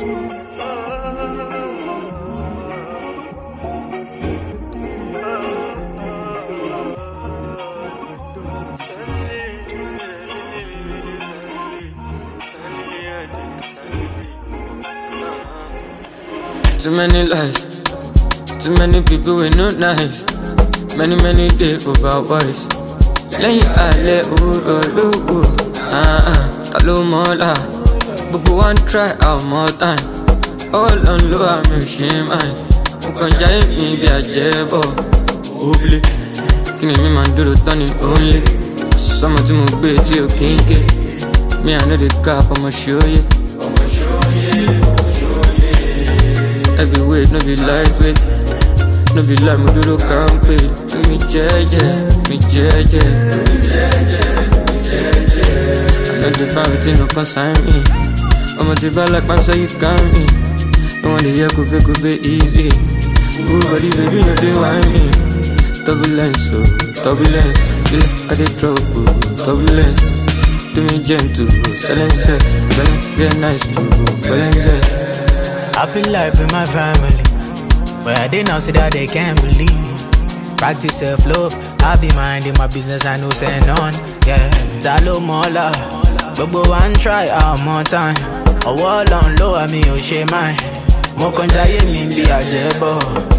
Too many lies, too many people with no nice. Many days over boys. Lẹ́yìn alẹ́ òwúrọ̀ lówó, ta ló mọ́lá? Gbogbo one try out more time. All on low àmì òṣè máa. Mo kàn jáyé mi bí àjẹbọ̀. Òbílẹ̀, kí ni mi máa ń dúró tán ní òǹlẹ̀? Sọ́mọ tí mo gbé tí ò kí ń ké. Mi àná lè ká ọmọ ṣòye. Heavyweight, no be lightweight. No be like mo dúró kàńpé. Mi jẹ́jẹ́. I know the variety no consign me. I'm a diva like man, so you got me. I want the year could be easy. Ooh, buddy, baby, no they want me. Turbulence, so turbulence. Feel like I did trouble, turbulence. Do me gentle, silence, get nice to get. Happy life in my family, but I didn't see that they can't believe. Practice self-love, I be minding my business, I know say none. Yeah, Talo Mola, Bobo one try out more time. A wall on low, I mean, oh, shame mine. Mo konjaye mi be a jebo.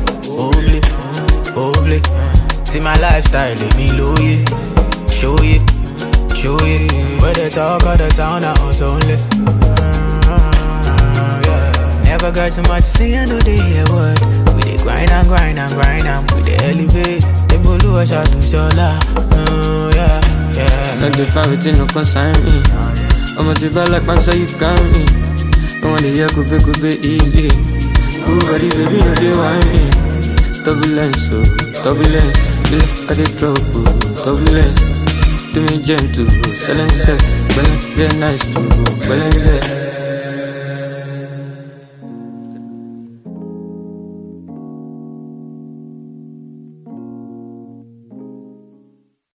Obli. See my lifestyle, let me low ye. Show ye. Where they talk of the town, I also only. Never got so much to say, I know they hear word. We dey grind and we dey elevate. They bolu a shot to shola. Not the variety no consign me. I'm a diva like man, so you got me. I want the year could be easy. Ooh, buddy, baby, no they want me. Turbulence, so turbulence. Feel like I did trouble, turbulence. Do me gentle, silence, get nice to get.